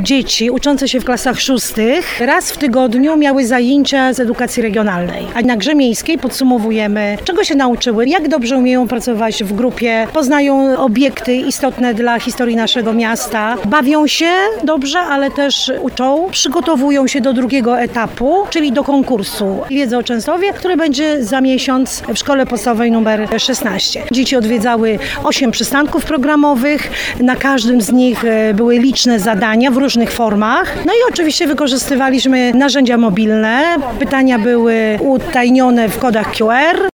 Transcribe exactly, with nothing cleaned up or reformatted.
Dzieci uczące się w klasach szóstych raz w tygodniu miały zajęcia z edukacji regionalnej. A na Grze Miejskiej podsumowujemy, czego się nauczyły, jak dobrze umieją pracować w grupie, poznają obiekty istotne dla historii naszego miasta, bawią się dobrze, ale też uczą, przygotowują się do drugiego etapu, czyli do konkursu Wiedzy o Częstochowie, który będzie za miesiąc w Szkole Podstawowej numer szesnaście. Dzieci odwiedzały osiem przystanków programowych, na każdym z nich były liczne zadania w różnych formach. No i oczywiście wykorzystywaliśmy narzędzia mobilne. Pytania były utajnione w kodach Q R.